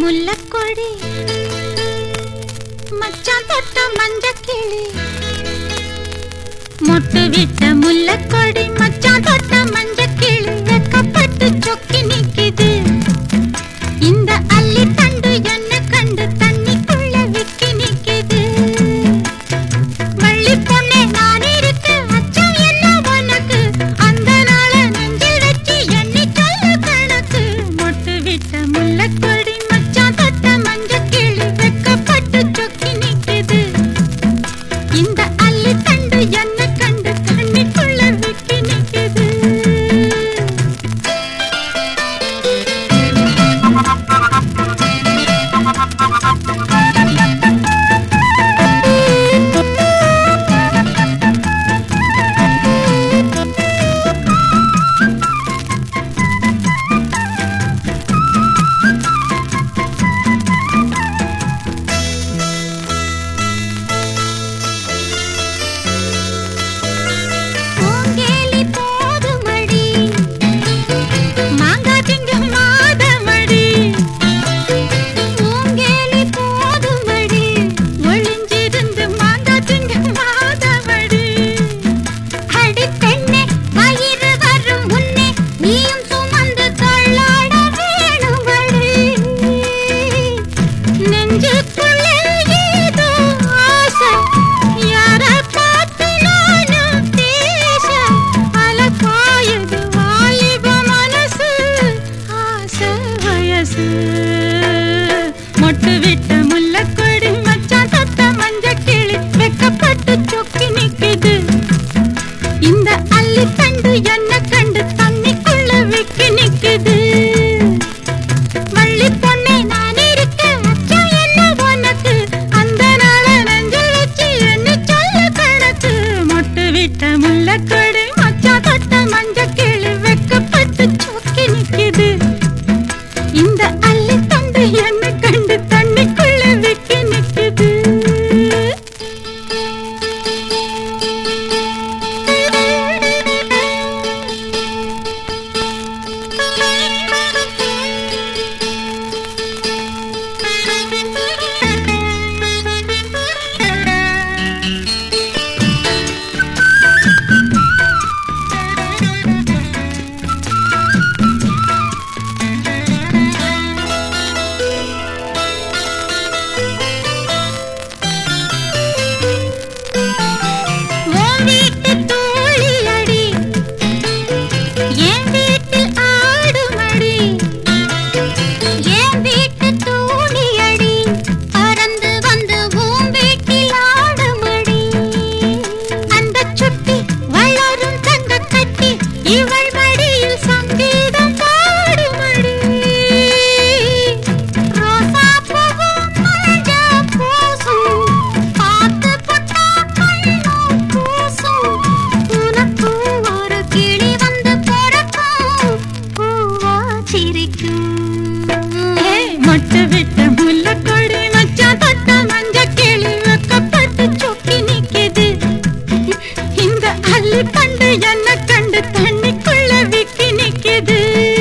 முல்லக்கொடி மச்சான் தொட்ட மஞ்சக்கிளி மொட்டு விட்ட முல்லக்கொடி மச்சான் தொட்ட மஞ்சக்கிளி வெக்கப்பட்டு சொக்கி நிக்குது இந்த அள்ளி தண்டு என்ன கண்டு தண்ணிக்குள்ள விக்கி நிக்குது வள்ளி பொண்ணே நான் இருக்கு அச்சம் என்ன உனக்கு அந்த நாள நெஞ்சில் வச்சு எண்ணி சொல்ல கணக்கு மொட்டு விட்ட முல்லக்கொடி மச்சான் தொட்ட மஞ்சக்கிளி வெக்கப்பட்டு சொக்கி நிக்குது இந்த அள்ளி தண்டு என்ன கண்டு தண்ணிக்குள்ள விக்கி நிக்குது மொட்டு விட்ட முல்லக்கொடி மச்சான் தொட்ட மஞ்சக்கிளி வெக்கப்பட்டு சொக்கி நிக்குது இந்த அள்ளி தண்டு என்ன கண்டு தண்ணிக்குள்ள விக்கி நிக்குது வள்ளி பொண்ணே நான் இருக்க அச்சம் என்ன உனக்கு அந்த நாள நெஞ்சில் வச்சு என்ன சொல்ல கணக்கு மொட்டு விட்ட முல்லக்கொடி மச்சான் தொட்ட மஞ்சக்கிளி வெக்கப்பட்டு சொக்கி நிக்குது இந்த அள்ளி தண்டு என்ன கண்டு தண்ணிக்குள்ள விக்கி நிக்குது மொட்டு விட்ட முல்லக்கொடி மச்சான் தொட்ட மஞ்சக்கிளி வெக்கப்பட்டு சொக்கி நிக்குது இந்த அள்ளி தண்டு என்ன கண்டு தண்ணிக்குள்ள விக்கி நிக்குது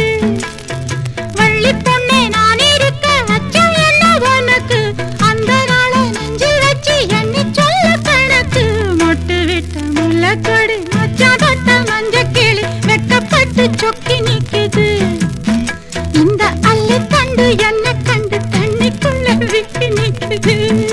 வள்ளி பொண்ணே நான் இருக்க அச்சம் என்ன உனக்கு அந்த நாள நெஞ்சில் வச்சு எண்ணி சொல்ல கணக்கு மொட்டு விட்ட முல்லக்கொடி மச்சான் தொட்ட மஞ்சக்கிளி வெக்கப்பட்டு சொக்கி நிக்குது இந்த அள்ளி தண்டு என்ன கண்டு தண்ணிக்குள்ள விக்கி நிக்குது